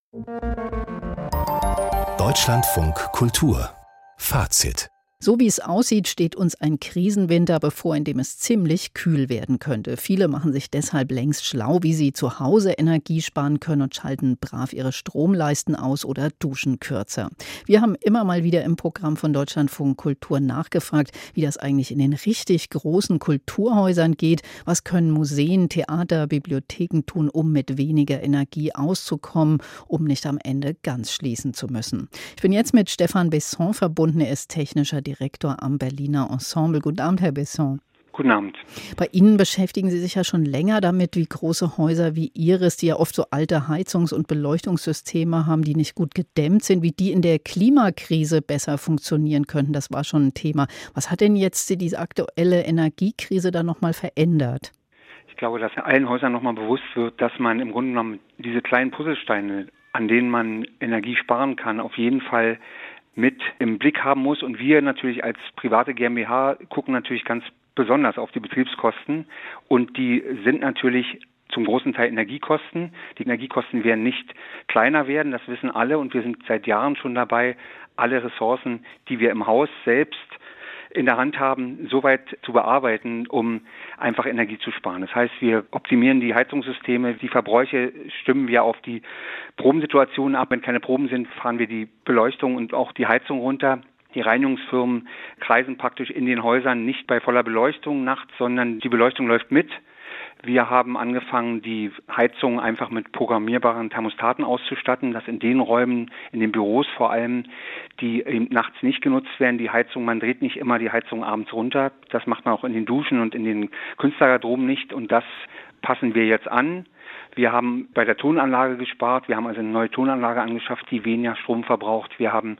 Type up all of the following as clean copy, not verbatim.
Deutschlandfunk Kultur Fazit. So wie es aussieht, steht uns ein Krisenwinter bevor, in dem es ziemlich kühl werden könnte. Viele machen sich deshalb längst schlau, wie sie zu Hause Energie sparen können und schalten brav ihre Stromleisten aus oder duschen kürzer. Wir haben immer mal wieder im Programm von Deutschlandfunk Kultur nachgefragt, wie das eigentlich in den richtig großen Kulturhäusern geht. Was können Museen, Theater, Bibliotheken tun, um mit weniger Energie auszukommen, um nicht am Ende ganz schließen zu müssen. Ich bin jetzt mit Stefan Besson verbunden. Er ist technischer Direktor am Berliner Ensemble. Guten Abend, Herr Besson. Guten Abend. Bei Ihnen beschäftigen Sie sich ja schon länger damit, wie große Häuser wie Ihres, die ja oft so alte Heizungs- und Beleuchtungssysteme haben, die nicht gut gedämmt sind, wie die in der Klimakrise besser funktionieren könnten. Das war schon ein Thema. Was hat denn jetzt diese aktuelle Energiekrise da nochmal verändert? Ich glaube, dass allen Häusern nochmal bewusst wird, dass man im Grunde genommen diese kleinen Puzzlesteine, an denen man Energie sparen kann, auf jeden Fall mit im Blick haben muss. Und wir natürlich als private GmbH gucken natürlich ganz besonders auf die Betriebskosten. Und die sind natürlich zum großen Teil Energiekosten. Die Energiekosten werden nicht kleiner werden, das wissen alle. Und wir sind seit Jahren schon dabei, alle Ressourcen, die wir im Haus selbst in der Hand haben, so weit zu bearbeiten, um einfach Energie zu sparen. Das heißt, wir optimieren die Heizungssysteme, die Verbräuche stimmen wir auf die Probensituationen ab. Wenn keine Proben sind, fahren wir die Beleuchtung und auch die Heizung runter. Die Reinigungsfirmen kreisen praktisch in den Häusern nicht bei voller Beleuchtung nachts, sondern die Beleuchtung läuft mit. Wir haben angefangen, die Heizung einfach mit programmierbaren Thermostaten auszustatten, dass in den Räumen, in den Büros vor allem, die eben nachts nicht genutzt werden, die Heizung, man dreht nicht immer die Heizung abends runter. Das macht man auch in den Duschen und in den Künstlergarderoben nicht und das passen wir jetzt an. Wir haben bei der Tonanlage gespart, wir haben also eine neue Tonanlage angeschafft, die weniger Strom verbraucht. Wir haben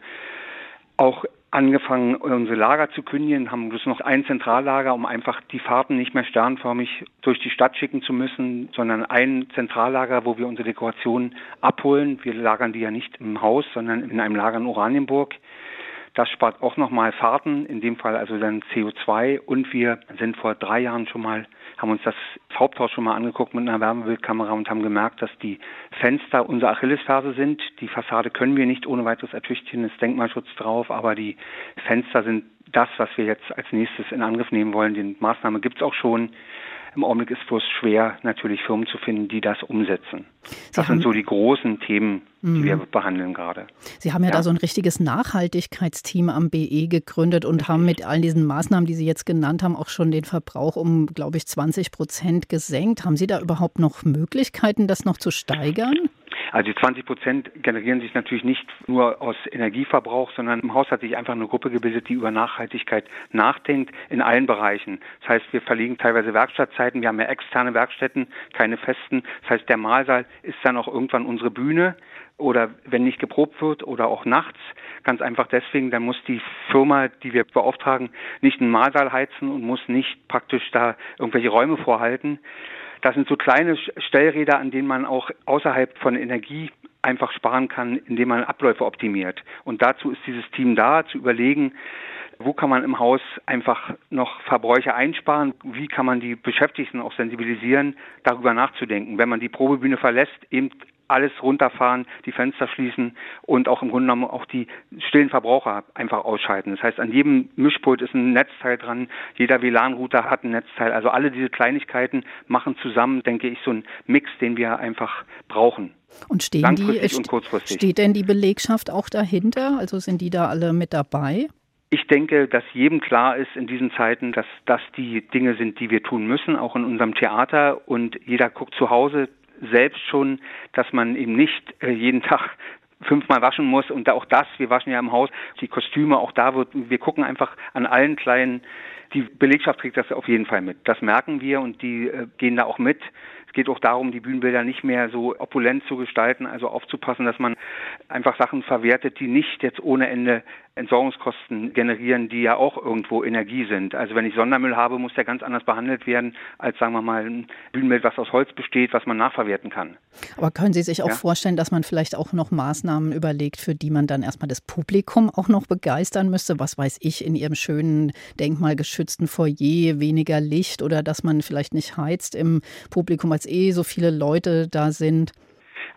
auch angefangen, unsere Lager zu kündigen, haben bloß noch ein Zentrallager, um einfach die Fahrten nicht mehr sternförmig durch die Stadt schicken zu müssen, sondern ein Zentrallager, wo wir unsere Dekorationen abholen. Wir lagern die ja nicht im Haus, sondern in einem Lager in Oranienburg. Das spart auch nochmal Fahrten, in dem Fall also dann CO2. Und wir sind vor 3 Jahren haben uns das Haupthaus schon mal angeguckt mit einer Wärmebildkamera und haben gemerkt, dass die Fenster unsere Achillesferse sind. Die Fassade können wir nicht ohne weiteres ertüchtigen, ist Denkmalschutz drauf, aber die Fenster sind das, was wir jetzt als nächstes in Angriff nehmen wollen. Die Maßnahme gibt es auch schon. Im Augenblick ist bloß schwer, natürlich Firmen zu finden, die das umsetzen. Das sind so die großen Themen, die wir behandeln gerade. Sie haben ja da so ein richtiges Nachhaltigkeitsteam am BE gegründet und haben mit all diesen Maßnahmen, die Sie jetzt genannt haben, auch schon den Verbrauch um, glaube ich, 20% gesenkt. Haben Sie da überhaupt noch Möglichkeiten, das noch zu steigern? Also die 20% generieren sich natürlich nicht nur aus Energieverbrauch, sondern im Haus hat sich einfach eine Gruppe gebildet, die über Nachhaltigkeit nachdenkt in allen Bereichen. Das heißt, wir verlegen teilweise Werkstattzeiten, wir haben ja externe Werkstätten, keine festen. Das heißt, der Mahlsaal ist dann auch irgendwann unsere Bühne oder wenn nicht geprobt wird oder auch nachts. Ganz einfach deswegen, dann muss die Firma, die wir beauftragen, nicht einen Mahlsaal heizen und muss nicht praktisch da irgendwelche Räume vorhalten. Das sind so kleine Stellräder, an denen man auch außerhalb von Energie einfach sparen kann, indem man Abläufe optimiert. Und dazu ist dieses Team da, zu überlegen, wo kann man im Haus einfach noch Verbräuche einsparen, wie kann man die Beschäftigten auch sensibilisieren, darüber nachzudenken. Wenn man die Probebühne verlässt, eben alles runterfahren, die Fenster schließen und auch im Grunde genommen auch die stillen Verbraucher einfach ausschalten. Das heißt, an jedem Mischpult ist ein Netzteil dran, jeder WLAN-Router hat ein Netzteil. Also alle diese Kleinigkeiten machen zusammen, denke ich, so einen Mix, den wir einfach brauchen. Und langfristig und kurzfristig. Steht denn die Belegschaft auch dahinter? Also sind die da alle mit dabei? Ich denke, dass jedem klar ist in diesen Zeiten, dass das die Dinge sind, die wir tun müssen, auch in unserem Theater. Und jeder guckt zu Hause selbst schon, dass man eben nicht jeden Tag 5-mal waschen muss und auch das, wir waschen ja im Haus, die Kostüme, auch da wir gucken einfach an allen kleinen, die Belegschaft trägt das auf jeden Fall mit. Das merken wir und die gehen da auch mit. Es geht auch darum, die Bühnenbilder nicht mehr so opulent zu gestalten, also aufzupassen, dass man einfach Sachen verwertet, die nicht jetzt ohne Ende Entsorgungskosten generieren, die ja auch irgendwo Energie sind. Also wenn ich Sondermüll habe, muss der ganz anders behandelt werden, als sagen wir mal ein Bühnenbild, was aus Holz besteht, was man nachverwerten kann. Aber können Sie sich auch vorstellen, dass man vielleicht auch noch Maßnahmen überlegt, für die man dann erstmal das Publikum auch noch begeistern müsste? Was weiß ich, in Ihrem schönen, denkmalgeschützten Foyer weniger Licht oder dass man vielleicht nicht heizt im Publikum, als so viele Leute da sind?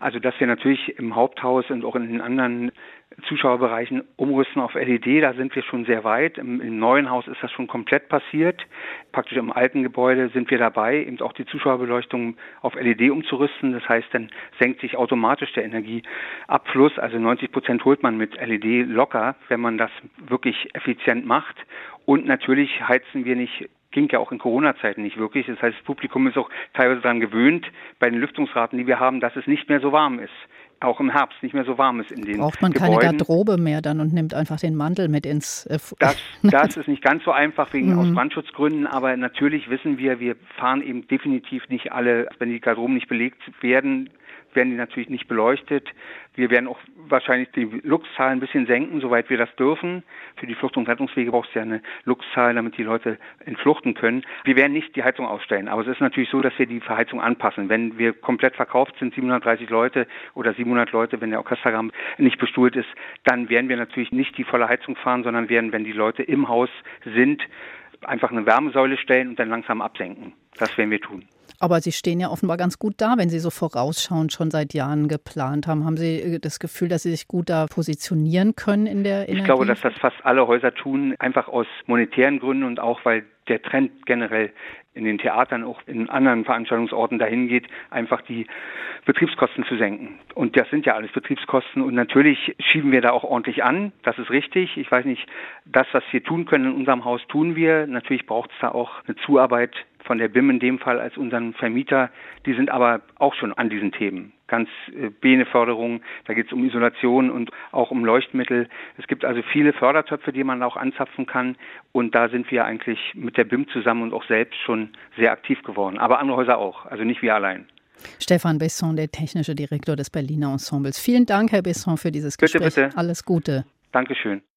Also dass wir natürlich im Haupthaus und auch in den anderen Zuschauerbereichen umrüsten auf LED, da sind wir schon sehr weit. Im neuen Haus ist das schon komplett passiert. Praktisch im alten Gebäude sind wir dabei, eben auch die Zuschauerbeleuchtung auf LED umzurüsten. Das heißt, dann senkt sich automatisch der Energieabfluss. Also 90% holt man mit LED locker, wenn man das wirklich effizient macht. Und natürlich heizen wir nicht, ging ja auch in Corona-Zeiten nicht wirklich. Das heißt, das Publikum ist auch teilweise daran gewöhnt, bei den Lüftungsraten, die wir haben, dass es nicht mehr so warm ist. Auch im Herbst nicht mehr so warm ist in den Braucht man Gebäuden. keine Garderobe mehr dann und nimmt einfach den Mantel mit ins... Das ist nicht ganz so einfach aus Brandschutzgründen, aber natürlich wissen wir fahren eben definitiv nicht alle, wenn die Garderoben nicht belegt werden die natürlich nicht beleuchtet. Wir werden auch wahrscheinlich die Luxzahl ein bisschen senken, soweit wir das dürfen. Für die Flucht- und Rettungswege braucht es ja eine Luxzahl, damit die Leute entfluchten können. Wir werden nicht die Heizung ausstellen, aber es ist natürlich so, dass wir die Verheizung anpassen. Wenn wir komplett verkauft sind, 730 Leute oder 700 Leute, wenn der Orchesterraum nicht bestuhlt ist, dann werden wir natürlich nicht die volle Heizung fahren, sondern werden, wenn die Leute im Haus sind, einfach eine Wärmesäule stellen und dann langsam absenken. Das werden wir tun. Aber Sie stehen ja offenbar ganz gut da, wenn Sie so vorausschauend schon seit Jahren geplant haben. Haben Sie das Gefühl, dass Sie sich gut da positionieren können in der Energie? Ich glaube, dass das fast alle Häuser tun, einfach aus monetären Gründen und auch, weil der Trend generell in den Theatern, auch in anderen Veranstaltungsorten dahin geht, einfach die Betriebskosten zu senken. Und das sind ja alles Betriebskosten und natürlich schieben wir da auch ordentlich an. Das ist richtig. Ich weiß nicht, das, was wir tun können in unserem Haus, tun wir. Natürlich braucht es da auch eine Zuarbeit von der BIM in dem Fall als unseren Vermieter. Die sind aber auch schon an diesen Themen. Ganz Bene-Förderung, da geht es um Isolation und auch um Leuchtmittel. Es gibt also viele Fördertöpfe, die man auch anzapfen kann. Und da sind wir eigentlich mit der BIM zusammen und auch selbst schon sehr aktiv geworden. Aber andere Häuser auch, also nicht wir allein. Stefan Besson, der technische Direktor des Berliner Ensembles. Vielen Dank, Herr Besson, für dieses Gespräch. Bitte. Alles Gute. Dankeschön.